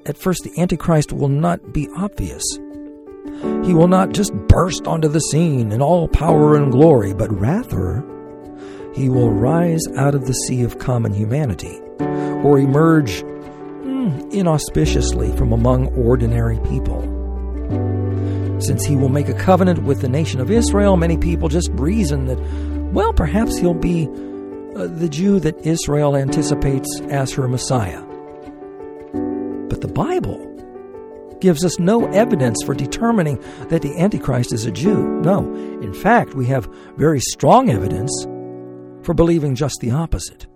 at first the Antichrist will not be obvious. He will not just burst onto the scene in all power and glory, but rather he will rise out of the sea of common humanity, or emerge inauspiciously from among ordinary people. Since he will make a covenant with the nation of Israel, many people just reason that, well, perhaps he'll be the Jew that Israel anticipates as her Messiah. But the Bible gives us no evidence for determining that the Antichrist is a Jew. No, in fact, we have very strong evidence for believing just the opposite.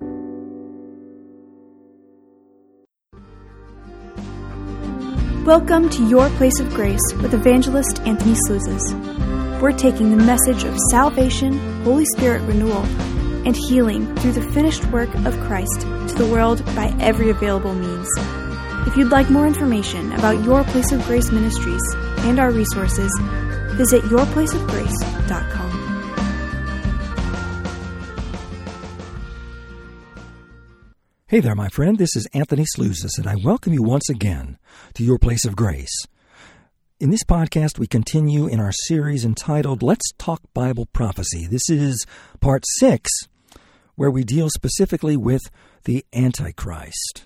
Welcome to Your Place of Grace with Evangelist Anthony Slouzes. We're taking the message of salvation, Holy Spirit renewal, and healing through the finished work of Christ to the world by every available means. If you'd like more information about Your Place of Grace Ministries and our resources, visit yourplaceofgrace.com. Hey there, my friend. This is Anthony Slouzes, and I welcome you once again to Your Place of Grace. In this podcast, we continue in our series entitled Let's Talk Bible Prophecy. This is part 6, where we deal specifically with the Antichrist.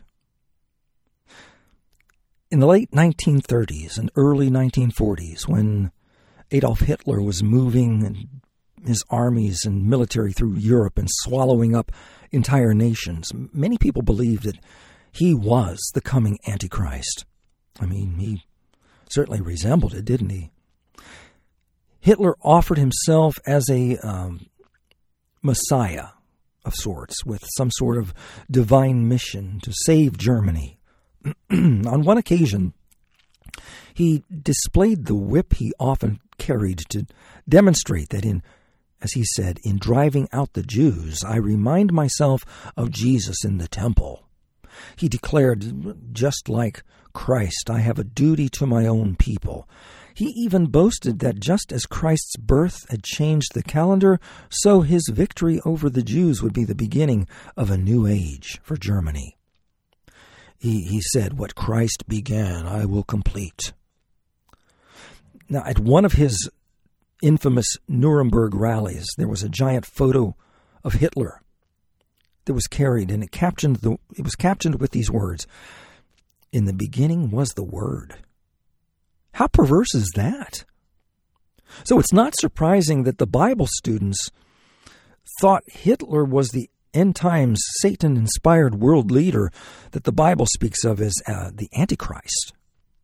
In the late 1930s and early 1940s, when Adolf Hitler was moving his armies and military through Europe and swallowing up entire nations, many people believed that he was the coming Antichrist. I mean, he certainly resembled it, didn't he? Hitler offered himself as a messiah of sorts, with some sort of divine mission to save Germany. On one occasion, he displayed the whip he often carried to demonstrate that as he said, in driving out the Jews, I remind myself of Jesus in the temple. He declared, just like Christ, I have a duty to my own people. He even boasted that just as Christ's birth had changed the calendar, so his victory over the Jews would be the beginning of a new age for Germany. He said, what Christ began, I will complete. Now, at one of his infamous Nuremberg rallies, there was a giant photo of Hitler that was carried, and it was captioned with these words, "In the beginning was the Word." How perverse is that? So it's not surprising that the Bible students thought Hitler was the end times Satan-inspired world leader that the Bible speaks of as the Antichrist.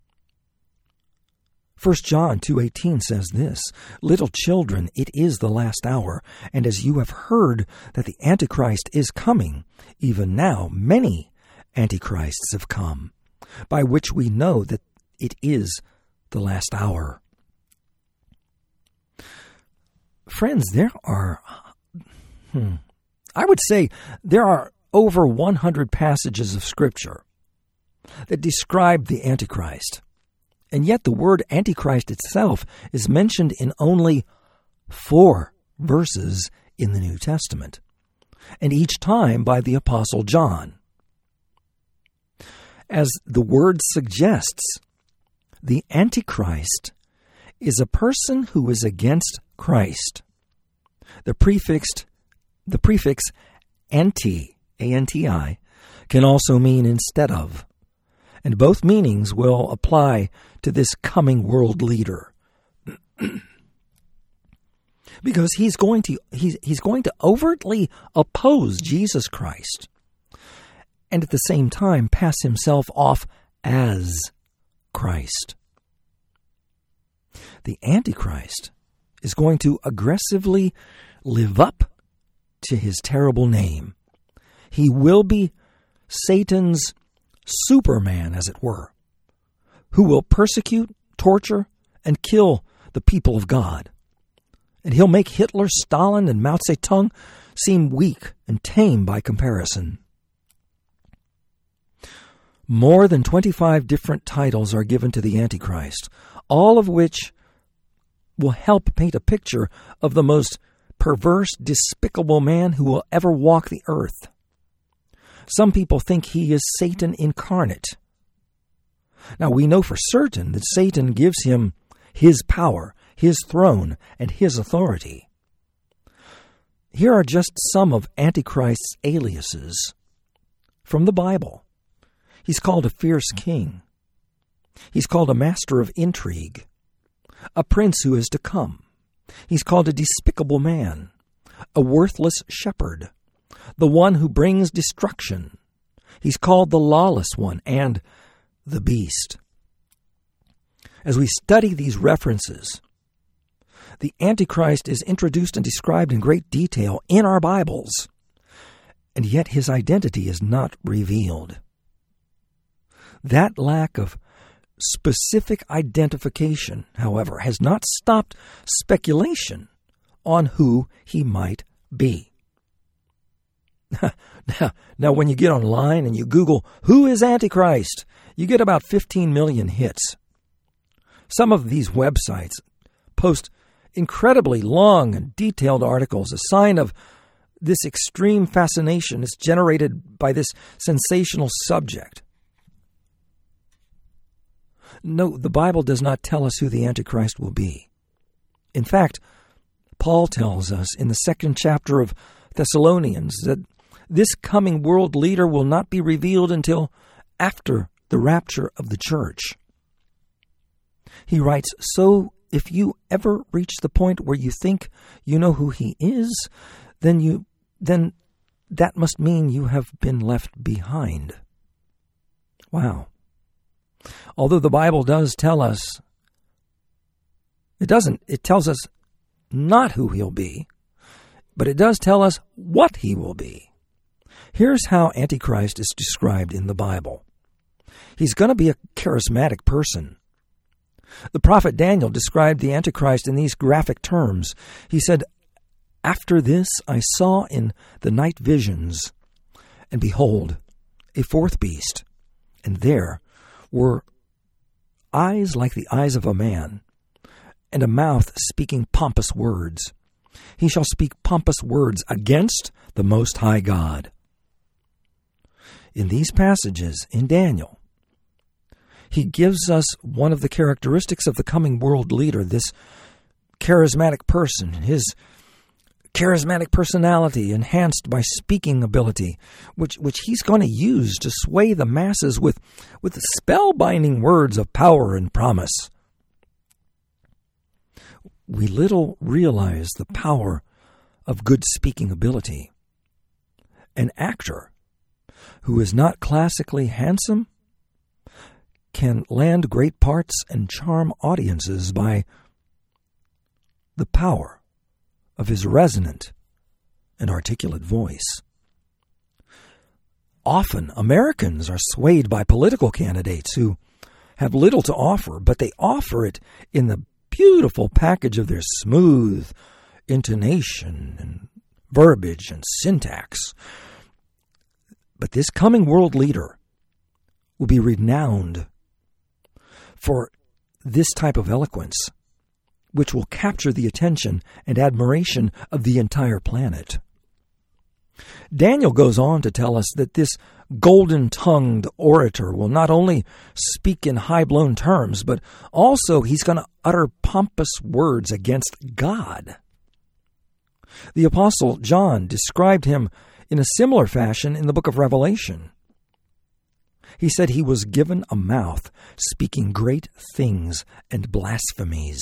1 John 2:18 says this, Little children, it is the last hour, and as you have heard that the Antichrist is coming, even now many Antichrists have come, by which we know that it is the last hour. Friends, there are, I would say there are over 100 passages of Scripture that describe the Antichrist. And yet the word Antichrist itself is mentioned in only 4 verses in the New Testament, and each time by the Apostle John. As the word suggests, the Antichrist is a person who is against Christ. The prefix anti, A-N-T-I, can also mean instead of. And both meanings will apply to this coming world leader. Because he's going to overtly oppose Jesus Christ, and at the same time pass himself off as Christ. The Antichrist is going to aggressively live up to his terrible name. He will be Satan's Superman, as it were, who will persecute, torture, and kill the people of God. And he'll make Hitler, Stalin, and Mao Zedong seem weak and tame by comparison. More than 25 different titles are given to the Antichrist, all of which will help paint a picture of the most perverse, despicable man who will ever walk the earth. Some people think he is Satan incarnate. Now, we know for certain that Satan gives him his power, his throne, and his authority. Here are just some of Antichrist's aliases from the Bible. He's called a fierce king. He's called a master of intrigue, a prince who is to come. He's called a despicable man, a worthless shepherd, the one who brings destruction. He's called the lawless one and the beast. As we study these references, the Antichrist is introduced and described in great detail in our Bibles, and yet his identity is not revealed. That lack of specific identification, however, has not stopped speculation on who he might be. Now, when you get online and you Google, who is Antichrist, you get about 15 million hits. Some of these websites post incredibly long and detailed articles, a sign of this extreme fascination is generated by this sensational subject. No, the Bible does not tell us who the Antichrist will be. In fact, Paul tells us in the 2nd chapter of Thessalonians that this coming world leader will not be revealed until after the rapture of the church. He writes, "So if you ever reach the point where you think you know who he is, then that must mean you have been left behind." Wow. Although the Bible does tell us, it tells us not who he'll be, but it does tell us what he will be. Here's how Antichrist is described in the Bible. He's going to be a charismatic person. The prophet Daniel described the Antichrist in these graphic terms. He said, "After this I saw in the night visions, and behold, a fourth beast, and there were eyes like the eyes of a man, and a mouth speaking pompous words. He shall speak pompous words against the Most High God." In these passages in Daniel, he gives us one of the characteristics of the coming world leader, this charismatic person, his charismatic personality enhanced by speaking ability, which he's going to use to sway the masses with spellbinding words of power and promise. We little realize the power of good speaking ability. An actor who is not classically handsome can land great parts and charm audiences by the power of his resonant and articulate voice. Often, Americans are swayed by political candidates who have little to offer, but they offer it in the beautiful package of their smooth intonation and verbiage and syntax. But this coming world leader will be renowned for this type of eloquence, which will capture the attention and admiration of the entire planet. Daniel goes on to tell us that this golden-tongued orator will not only speak in high-blown terms, but also he's going to utter pompous words against God. The Apostle John described him in a similar fashion in the book of Revelation. He said he was given a mouth speaking great things and blasphemies.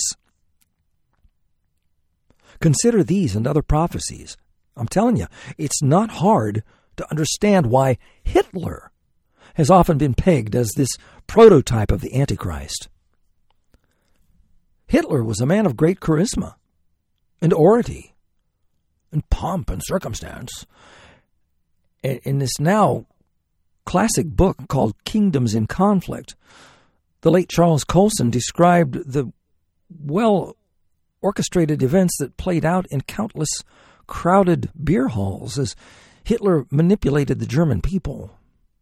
Consider these and other prophecies. I'm telling you, it's not hard to understand why Hitler has often been pegged as this prototype of the Antichrist. Hitler was a man of great charisma and oratory and pomp and circumstance. In this now classic book called Kingdoms in Conflict, the late Charles Colson described the well-orchestrated events that played out in countless crowded beer halls as Hitler manipulated the German people.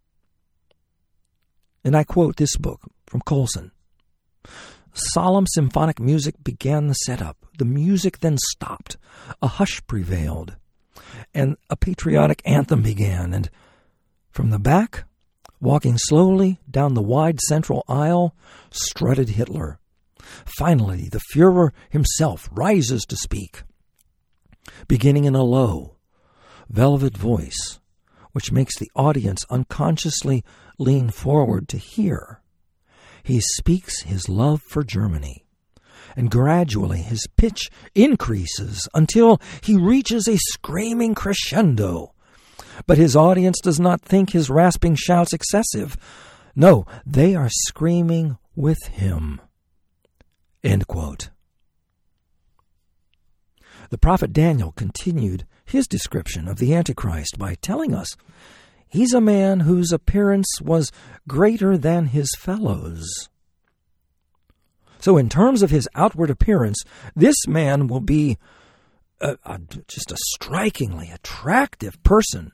And I quote this book from Colson. "Solemn symphonic music began the setup. The music then stopped. A hush prevailed, and a patriotic anthem began. And from the back, Walking slowly down the wide central aisle strutted Hitler. Finally, the Führer himself rises to speak, beginning in a low, velvet voice, which makes the audience unconsciously lean forward to hear. He speaks his love for Germany, and gradually his pitch increases until he reaches a screaming crescendo. But his audience does not think his rasping shouts excessive. No, they are screaming with him. End quote. The prophet Daniel continued his description of the Antichrist by telling us he's a man whose appearance was greater than his fellows. So in terms of his outward appearance, this man will be just a strikingly attractive person.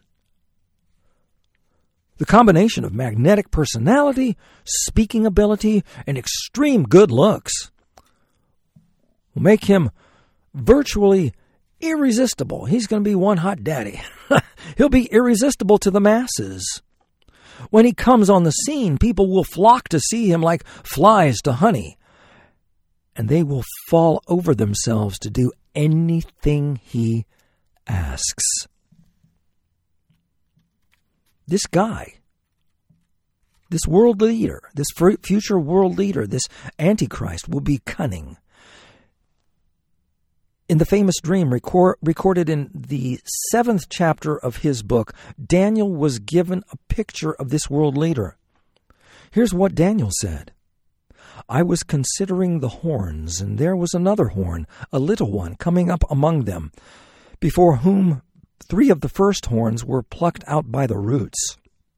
The combination of magnetic personality, speaking ability, and extreme good looks will make him virtually irresistible. He's going to be one hot daddy. He'll be irresistible to the masses. When he comes on the scene, people will flock to see him like flies to honey, and they will fall over themselves to do anything he asks. This guy, this world leader, this future world leader, this Antichrist will be cunning. In the famous dream recorded in the 7th chapter of his book, Daniel was given a picture of this world leader. Here's what Daniel said. I was considering the horns, and there was another horn, a little one, coming up among them, before whom 3 of the first horns were plucked out by the roots.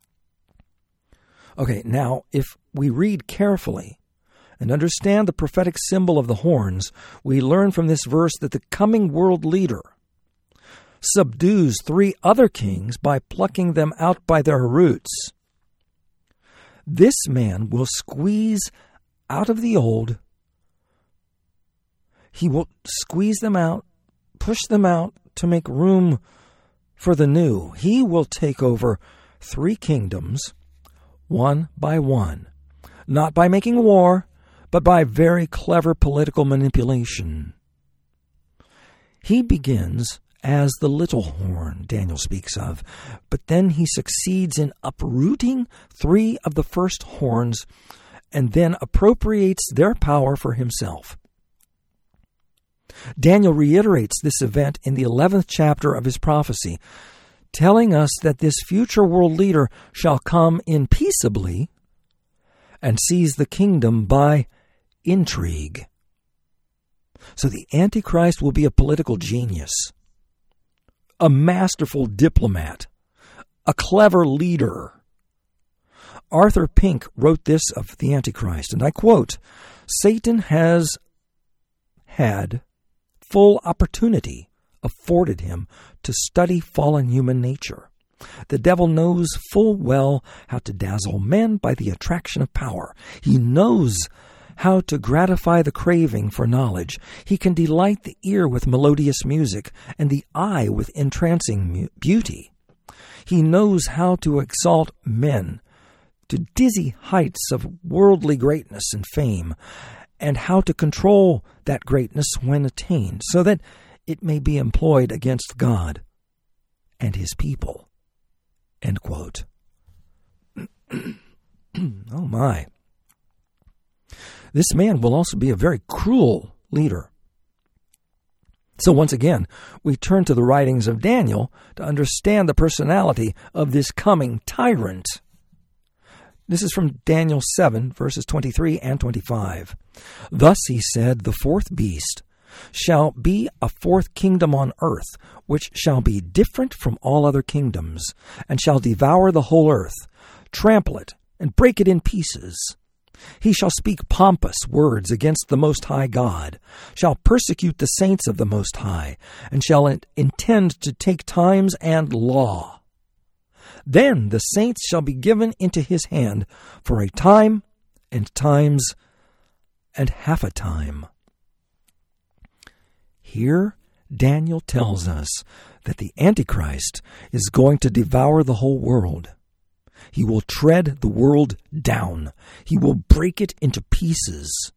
Okay, now, if we read carefully and understand the prophetic symbol of the horns, we learn from this verse that the coming world leader subdues 3 other kings by plucking them out by their roots. This man will squeeze out of the old. He will squeeze them out, push them out to make room for the new. He will take over 3 kingdoms, one by one, not by making war, but by very clever political manipulation. He begins as the little horn Daniel speaks of, but then he succeeds in uprooting 3 of the first horns and then appropriates their power for himself. Daniel reiterates this event in the 11th chapter of his prophecy, telling us that this future world leader shall come in peaceably and seize the kingdom by intrigue. So the Antichrist will be a political genius, a masterful diplomat, a clever leader. Arthur Pink wrote this of the Antichrist, and I quote, Satan has had full opportunity afforded him to study fallen human nature. The devil knows full well how to dazzle men by the attraction of power. He knows how to gratify the craving for knowledge. He can delight the ear with melodious music and the eye with entrancing beauty. He knows how to exalt men to dizzy heights of worldly greatness and fame, and how to control that greatness when attained, so that it may be employed against God and his people. End quote. Oh my. This man will also be a very cruel leader. So once again, we turn to the writings of Daniel to understand the personality of this coming tyrant. This is from Daniel 7, verses 23 and 25. Thus he said, the 4th beast shall be a 4th kingdom on earth, which shall be different from all other kingdoms, and shall devour the whole earth, trample it, and break it in pieces. He shall speak pompous words against the Most High God, shall persecute the saints of the Most High, and shall intend to take times and law. Then the saints shall be given into his hand for a time and times and half a time. Here, Daniel tells us that the Antichrist is going to devour the whole world. He will tread the world down. He will break it into pieces.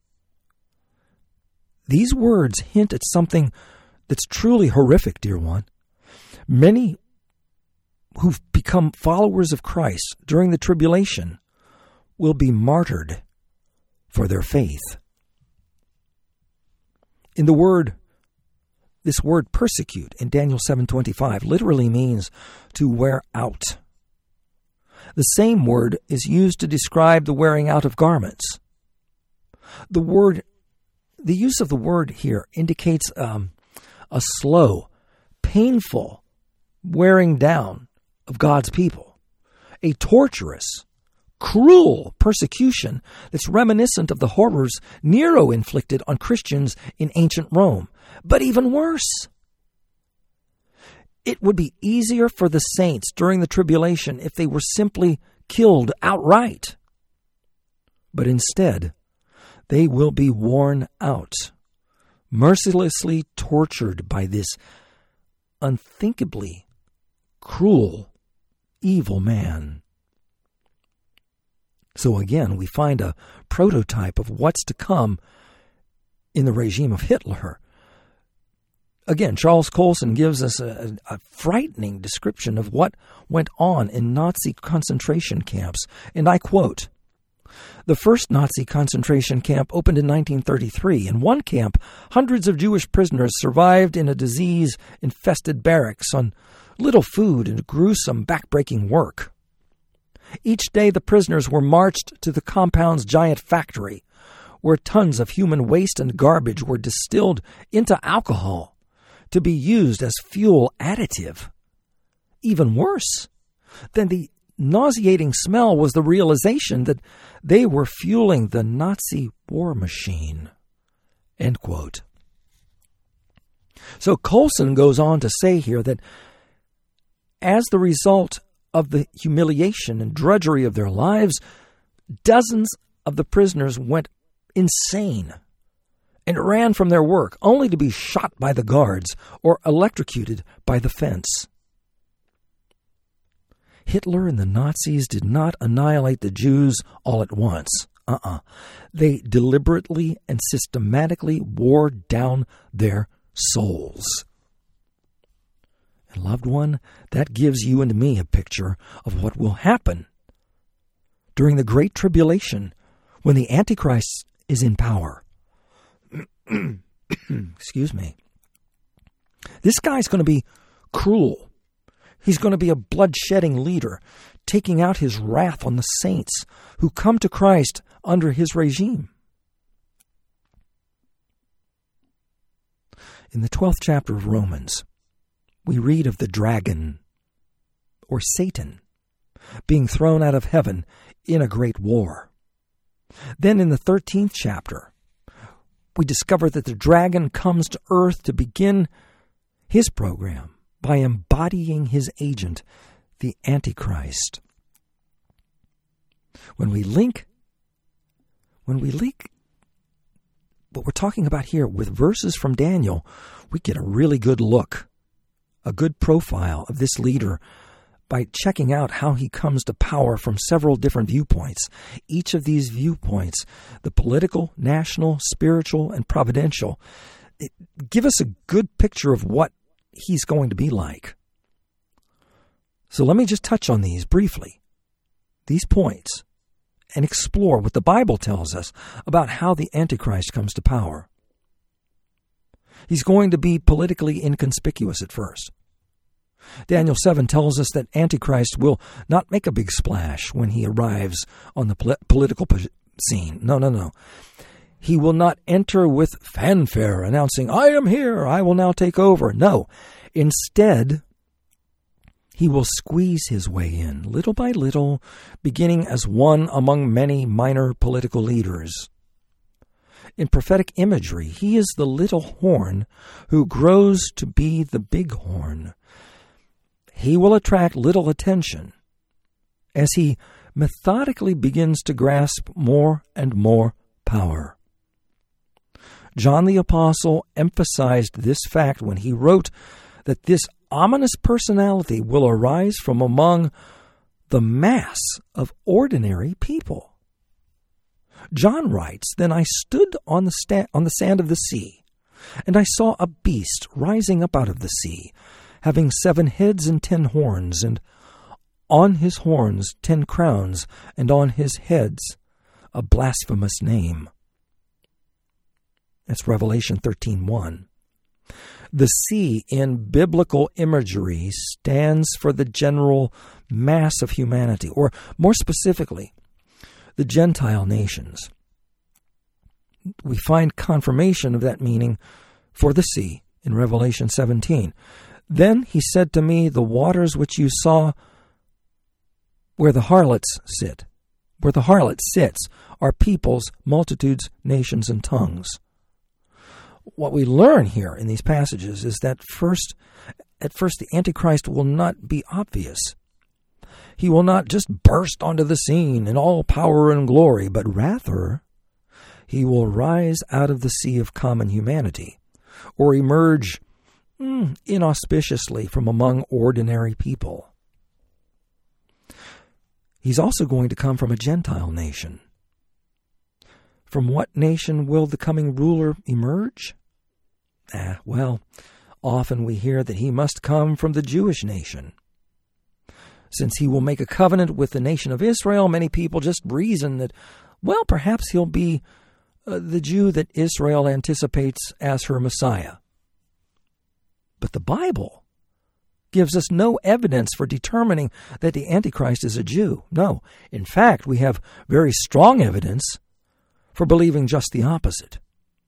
These words hint at something that's truly horrific, dear one. Many who've become followers of Christ during the tribulation will be martyred for their faith. This word persecute in Daniel 7:25 literally means to wear out. The same word is used to describe the wearing out of garments. The use of the word here indicates a slow, painful wearing down of God's people, a torturous, cruel persecution that's reminiscent of the horrors Nero inflicted on Christians in ancient Rome. But even worse, it would be easier for the saints during the tribulation if they were simply killed outright. But instead, they will be worn out, mercilessly tortured by this unthinkably cruel, evil man. So again, we find a prototype of what's to come in the regime of Hitler. Again, Charles Colson gives us a frightening description of what went on in Nazi concentration camps, and I quote, "The first Nazi concentration camp opened in 1933. In one camp, hundreds of Jewish prisoners survived in a disease-infested barracks on little food and gruesome, back-breaking work. Each day the prisoners were marched to the compound's giant factory, where tons of human waste and garbage were distilled into alcohol to be used as fuel additive. Even worse than the nauseating smell was the realization that they were fueling the Nazi war machine." End quote. So Colson goes on to say here that as the result of the humiliation and drudgery of their lives, dozens of the prisoners went insane and ran from their work, only to be shot by the guards or electrocuted by the fence. Hitler and the Nazis did not annihilate the Jews all at once. They deliberately and systematically wore down their souls. And loved one, that gives you and me a picture of what will happen during the Great Tribulation when the Antichrist is in power. Excuse me. This guy's going to be cruel. He's going to be a blood-shedding leader, taking out his wrath on the saints who come to Christ under his regime. In the 12th chapter of Romans, we read of the dragon, or Satan, being thrown out of heaven in a great war. Then in the 13th chapter, we discover that the dragon comes to earth to begin his program by embodying his agent, the Antichrist. When we link what we're talking about here with verses from Daniel, we get a really good look, a good profile of this leader by checking out how he comes to power from several different viewpoints. Each of these viewpoints, the political, national, spiritual, and providential, give us a good picture of what he's going to be like. So let me just touch on these briefly, these points, and explore what the Bible tells us about how the Antichrist comes to power. He's going to be politically inconspicuous at first. Daniel 7 tells us that Antichrist will not make a big splash when he arrives on the political scene. No. He will not enter with fanfare announcing, "I am here, I will now take over." No. Instead, he will squeeze his way in, little by little, beginning as one among many minor political leaders. In prophetic imagery, he is the little horn who grows to be the big horn. He will attract little attention as he methodically begins to grasp more and more power. John the Apostle emphasized this fact when he wrote that this ominous personality will arise from among the mass of ordinary people. John writes, "Then I stood on the sand of the sea, and I saw a beast rising up out of the sea, having 7 heads and 10 horns, and on his horns 10 crowns, and on his heads a blasphemous name." That's Revelation 13:1. The sea in biblical imagery stands for the general mass of humanity, or more specifically, the Gentile nations. We find confirmation of that meaning for the sea in Revelation 17. "Then he said to me, the waters which you saw where the harlots sits, are peoples, multitudes, nations, and tongues." What we learn here in these passages is that at first the Antichrist will not be obvious. He will not just burst onto the scene in all power and glory, but rather he will rise out of the sea of common humanity, or emerge inauspiciously from among ordinary people. He's also going to come from a Gentile nation. From what nation will the coming ruler emerge? Well, often we hear that he must come from the Jewish nation. Since he will make a covenant with the nation of Israel, many people just reason that, well, perhaps he'll be the Jew that Israel anticipates as her Messiah. But the Bible gives us no evidence for determining that the Antichrist is a Jew. No, in fact, we have very strong evidence for believing just the opposite.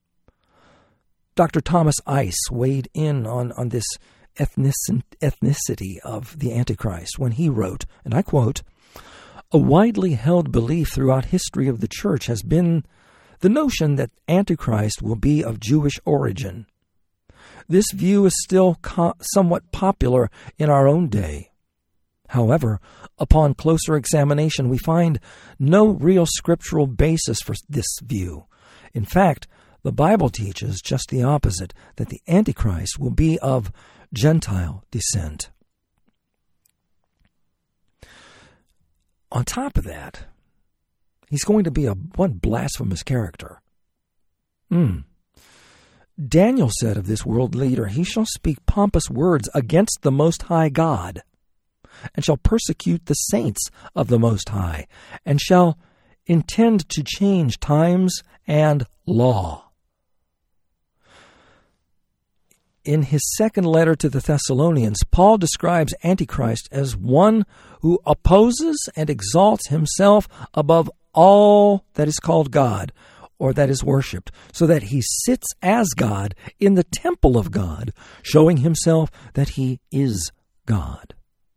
Dr. Thomas Ice weighed in on this ethnicity of the Antichrist when he wrote, and I quote, "A widely held belief throughout history of the church has been the notion that Antichrist will be of Jewish origin. This view is still somewhat popular in our own day. However, upon closer examination, we find no real scriptural basis for this view. In fact, the Bible teaches just the opposite, that the Antichrist will be of Gentile descent." On top of that, he's going to be one blasphemous character. Daniel said of this world leader, "He shall speak pompous words against the Most High God, and shall persecute the saints of the Most High, and shall intend to change times and law." In his second letter to the Thessalonians, Paul describes Antichrist as one who opposes and exalts himself above all that is called God, or that is worshipped, so that he sits as God in the temple of God, showing himself that he is God.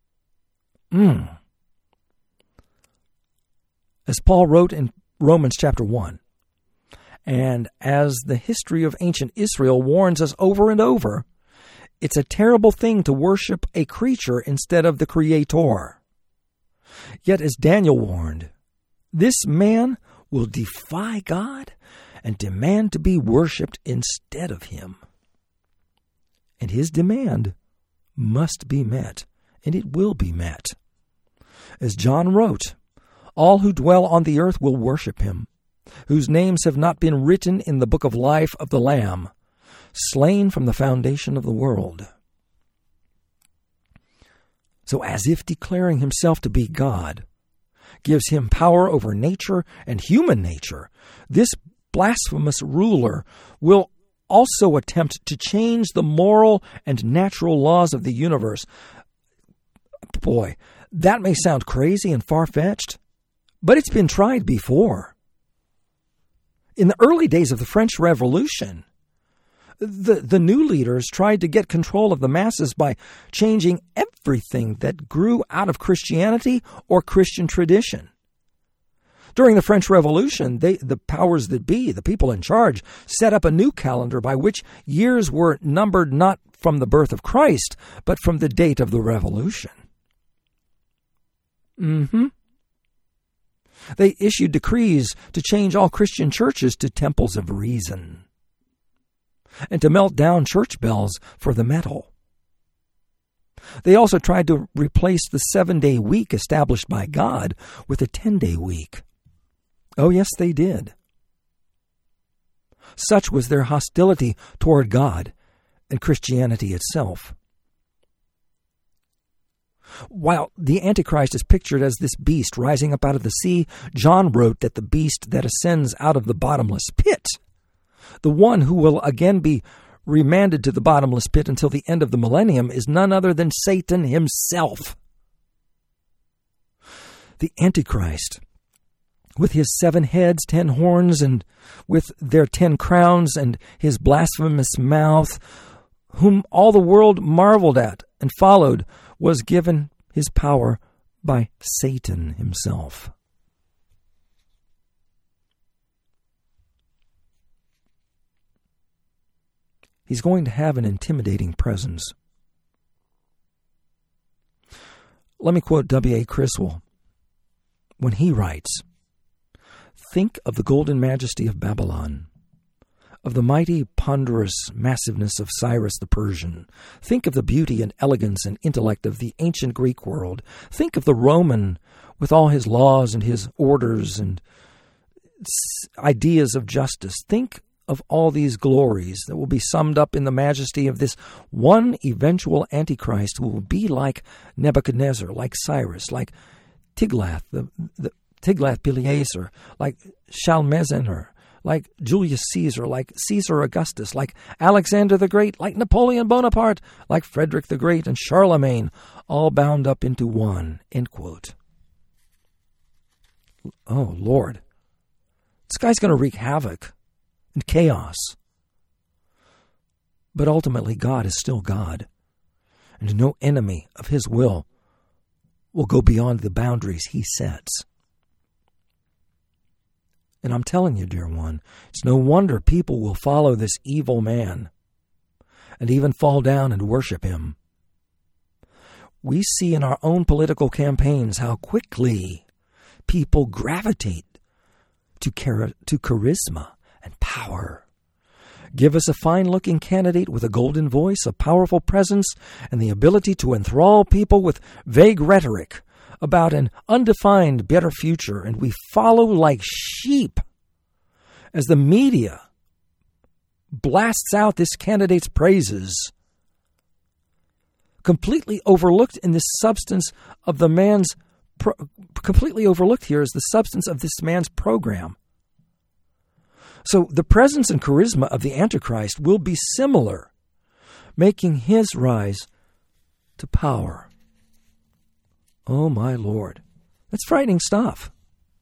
As Paul wrote in Romans chapter 1, and as the history of ancient Israel warns us over and over, it's a terrible thing to worship a creature instead of the Creator. Yet, as Daniel warned, this man will defy God and demand to be worshipped instead of him. And his demand must be met, and it will be met. As John wrote, "All who dwell on the earth will worship him, whose names have not been written in the book of life of the Lamb, slain from the foundation of the world." So as if declaring himself to be God gives him power over nature and human nature, this blasphemous ruler will also attempt to change the moral and natural laws of the universe. Boy, that may sound crazy and far-fetched, but it's been tried before. In the early days of the French Revolution, the new leaders tried to get control of the masses by changing everything that grew out of Christianity or Christian tradition. During the French Revolution, the powers that be, the people in charge, set up a new calendar by which years were numbered not from the birth of Christ, but from the date of the revolution. They issued decrees to change all Christian churches to temples of reason, and to melt down church bells for the metal. They also tried to replace the 7-day week established by God with a 10-day week. Oh, yes, they did. Such was their hostility toward God and Christianity itself. While the Antichrist is pictured as this beast rising up out of the sea, John wrote that the beast that ascends out of the bottomless pit, the one who will again be remanded to the bottomless pit until the end of the millennium, is none other than Satan himself. The Antichrist, with his 7 heads, 10 horns, and with their 10 crowns, and his blasphemous mouth, whom all the world marveled at and followed, was given his power by Satan himself. He's going to have an intimidating presence. Let me quote W.A. Criswell when he writes, "Think of the golden majesty of Babylon, of the mighty, ponderous massiveness of Cyrus the Persian. Think of the beauty and elegance and intellect of the ancient Greek world. Think of the Roman with all his laws and his orders and ideas of justice. Think of all these glories that will be summed up in the majesty of this one eventual Antichrist who will be like Nebuchadnezzar, like Cyrus, like Tiglath, the Tiglath-Pileser, like Shalmaneser, like Julius Caesar, like Caesar Augustus, like Alexander the Great, like Napoleon Bonaparte, like Frederick the Great and Charlemagne, all bound up into one." End quote. Oh, Lord. This guy's going to wreak havoc and chaos. But ultimately, God is still God, and no enemy of his will go beyond the boundaries he sets. And I'm telling you, dear one, it's no wonder people will follow this evil man and even fall down and worship him. We see in our own political campaigns how quickly people gravitate to charisma and power. Give us a fine-looking candidate with a golden voice, a powerful presence, and the ability to enthrall people with vague rhetoric about an undefined better future, and we follow like sheep as the media blasts out this candidate's praises, completely overlooked in this substance of the man's completely overlooked here is the substance of this man's program. So the presence and charisma of the Antichrist will be similar, making his rise to power. Oh, my Lord. That's frightening stuff.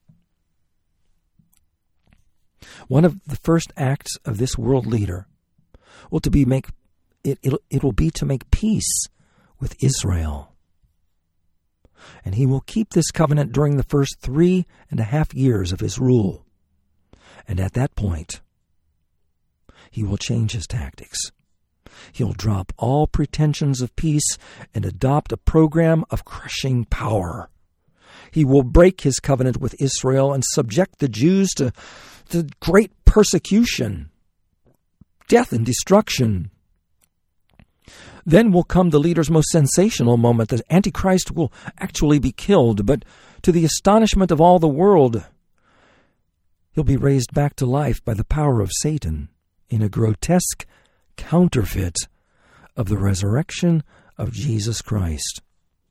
One of the first acts of this world leader will be to make peace with Israel. And he will keep this covenant during the first 3.5 years of his rule. And at that point, he will change his tactics. He'll drop all pretensions of peace and adopt a program of crushing power. He will break his covenant with Israel and subject the Jews to great persecution, death and destruction. Then will come the leader's most sensational moment. The Antichrist will actually be killed, but to the astonishment of all the world, he'll be raised back to life by the power of Satan in a grotesque counterfeit of the resurrection of Jesus Christ.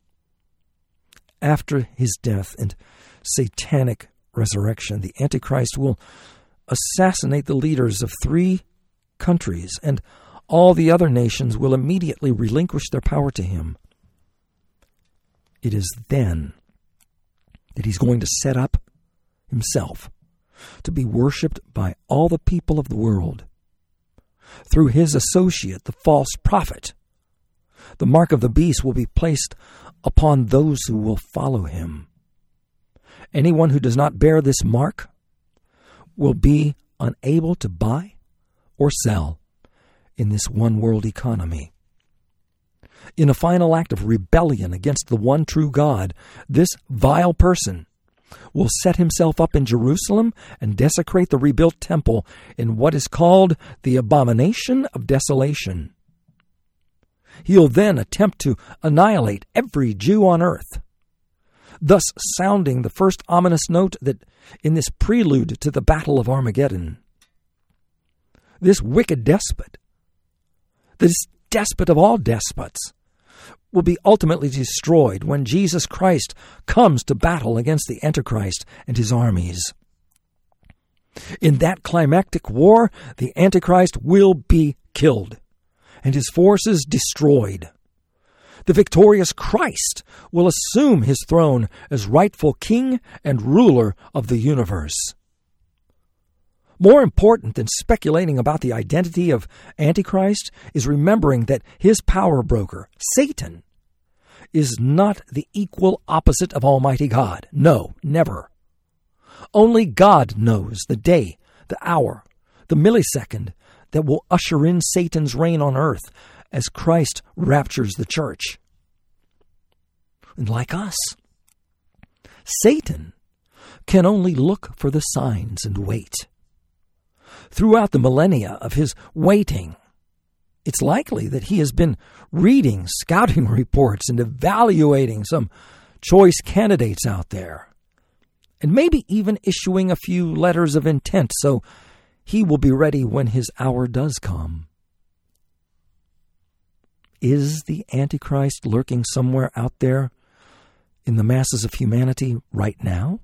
After his death and satanic resurrection, the Antichrist will assassinate the leaders of 3 countries, and all the other nations will immediately relinquish their power to him. It is then that he's going to set up himself to be worshipped by all the people of the world. Through his associate, the false prophet, the mark of the beast will be placed upon those who will follow him. Anyone who does not bear this mark will be unable to buy or sell in this one-world economy. In a final act of rebellion against the one true God, this vile person will set himself up in Jerusalem and desecrate the rebuilt temple in what is called the abomination of desolation. He'll then attempt to annihilate every Jew on earth, thus sounding the first ominous note that in this prelude to the Battle of Armageddon. This wicked despot, this despot of all despots, will be ultimately destroyed when Jesus Christ comes to battle against the Antichrist and his armies. In that climactic war, the Antichrist will be killed and his forces destroyed. The victorious Christ will assume his throne as rightful king and ruler of the universe. More important than speculating about the identity of Antichrist is remembering that his power broker, Satan, is not the equal opposite of Almighty God. No, never. Only God knows the day, the hour, the millisecond that will usher in Satan's reign on earth as Christ raptures the church. And like us, Satan can only look for the signs and wait. Throughout the millennia of his waiting, it's likely that he has been reading scouting reports and evaluating some choice candidates out there, and maybe even issuing a few letters of intent so he will be ready when his hour does come. Is the Antichrist lurking somewhere out there in the masses of humanity right now?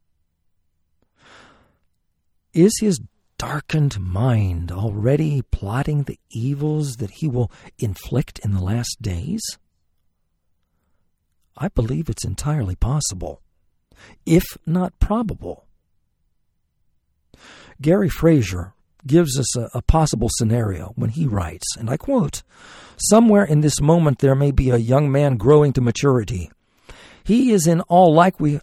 Is his darkened mind already plotting the evils that he will inflict in the last days? I believe it's entirely possible, if not probable. Gary Fraser gives us a possible scenario when he writes, and I quote, "Somewhere in this moment there may be a young man growing to maturity. He is in all likelihood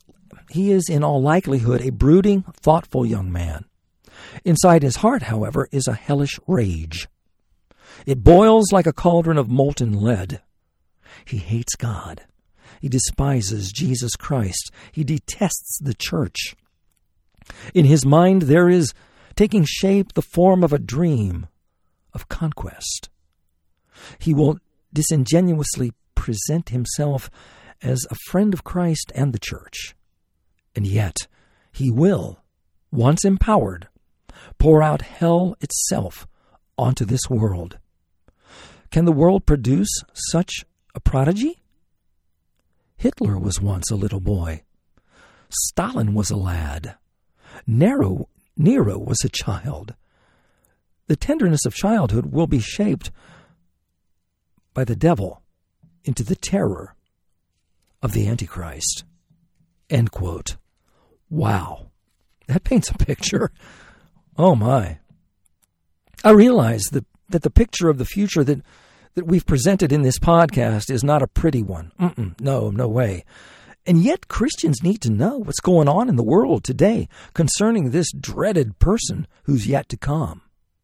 a brooding, thoughtful young man. Inside his heart, however, is a hellish rage. It boils like a cauldron of molten lead. He hates God. He despises Jesus Christ. He detests the church. In his mind there is taking shape the form of a dream of conquest. He will disingenuously present himself as a friend of Christ and the church. And yet he will, once empowered, pour out hell itself onto this world. Can the world produce such a prodigy? Hitler was once a little boy. Stalin was a lad. Nero was a child. The tenderness of childhood will be shaped by the devil into the terror of the Antichrist." End quote. Wow. That paints a picture. Oh my. I realize that the picture of the future that we've presented in this podcast is not a pretty one. No way. And yet Christians need to know what's going on in the world today concerning this dreaded person who's yet to come.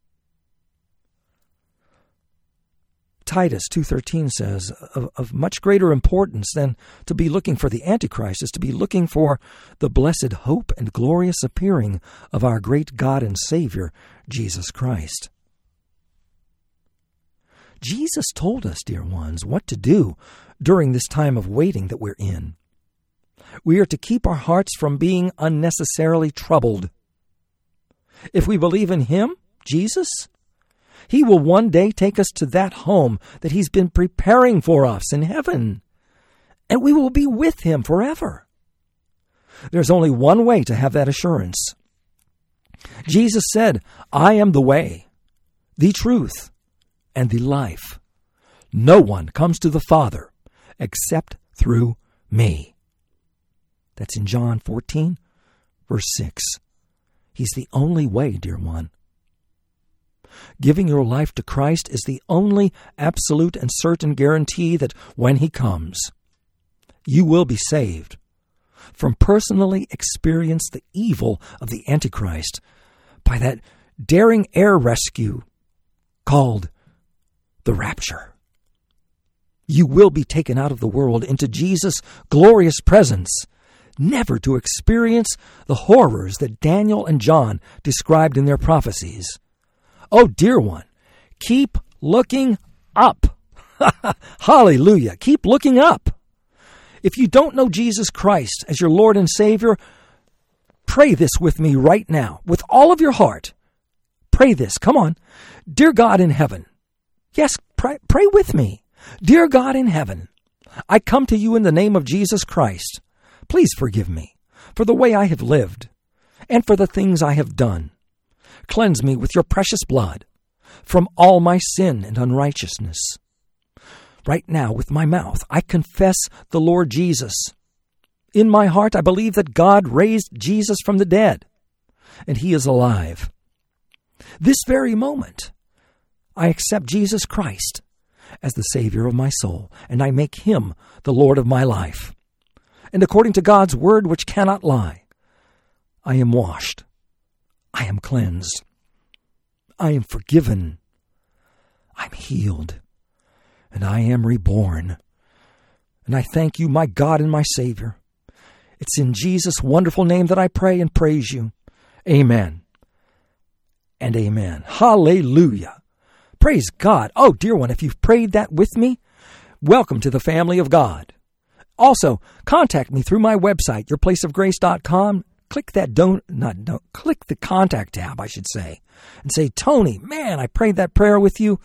Titus 2:13 says, of much greater importance than to be looking for the Antichrist is to be looking for the blessed hope and glorious appearing of our great God and Savior, Jesus Christ. Jesus told us, dear ones, what to do during this time of waiting that we're in. We are to keep our hearts from being unnecessarily troubled. If we believe in Him, Jesus, He will one day take us to that home that He's been preparing for us in heaven, and we will be with Him forever. There's only one way to have that assurance. Jesus said, "I am the way, the truth, and the life. No one comes to the Father except through me." That's in John 14, verse 6. He's the only way, dear one. Giving your life to Christ is the only absolute and certain guarantee that when He comes, you will be saved from personally experience the evil of the Antichrist by that daring air rescue called the rapture. You will be taken out of the world into Jesus' glorious presence, never to experience the horrors that Daniel and John described in their prophecies. Oh, dear one, keep looking up. Hallelujah. Keep looking up. If you don't know Jesus Christ as your Lord and Savior, pray this with me right now, with all of your heart. Pray this. Come on. Dear God in heaven. Yes, pray with me. Dear God in heaven, I come to you in the name of Jesus Christ. Please forgive me for the way I have lived and for the things I have done. Cleanse me with your precious blood from all my sin and unrighteousness. Right now, with my mouth, I confess the Lord Jesus. In my heart, I believe that God raised Jesus from the dead, and he is alive. This very moment, I accept Jesus Christ as the Savior of my soul, and I make him the Lord of my life. And according to God's word, which cannot lie, I am washed. I am cleansed. I am forgiven. I'm healed. And I am reborn. And I thank you, my God and my Savior. It's in Jesus' wonderful name that I pray and praise you. Amen and amen. Hallelujah. Praise God. Oh, dear one, if you've prayed that with me, welcome to the family of God. Also, contact me through my website, yourplaceofgrace.com. Click that click the contact tab, I should say, and say, Tony, man, I prayed that prayer with you.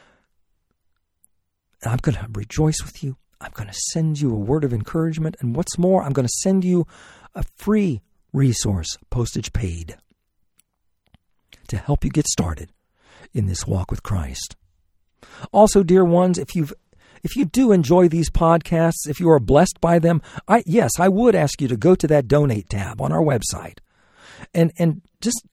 And I'm going to rejoice with you. I'm going to send you a word of encouragement. And what's more, I'm going to send you a free resource, postage paid, to help you get started in this walk with Christ. Also, dear ones, if you do enjoy these podcasts, if you are blessed by them, I would ask you to go to that donate tab on our website and just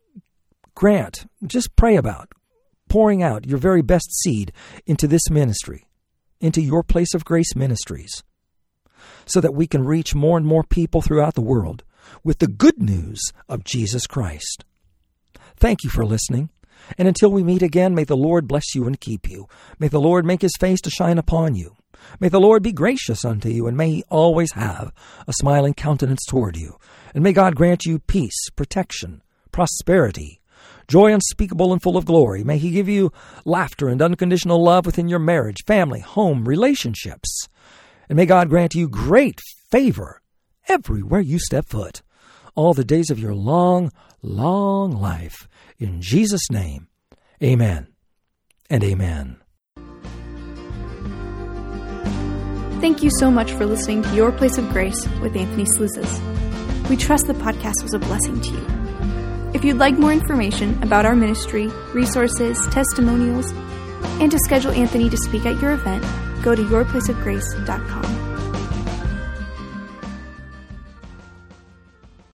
pray about pouring out your very best seed into this ministry, into Your Place of Grace Ministries, so that we can reach more and more people throughout the world with the good news of Jesus Christ. Thank you for listening. And until we meet again, may the Lord bless you and keep you. May the Lord make his face to shine upon you. May the Lord be gracious unto you, and may he always have a smiling countenance toward you. And may God grant you peace, protection, prosperity, joy unspeakable and full of glory. May he give you laughter and unconditional love within your marriage, family, home, relationships. And may God grant you great favor everywhere you step foot, all the days of your long, long life. In Jesus' name, amen and amen. Thank you so much for listening to Your Place of Grace with Anthony Slouzes. We trust the podcast was a blessing to you. If you'd like more information about our ministry, resources, testimonials, and to schedule Anthony to speak at your event, go to yourplaceofgrace.com.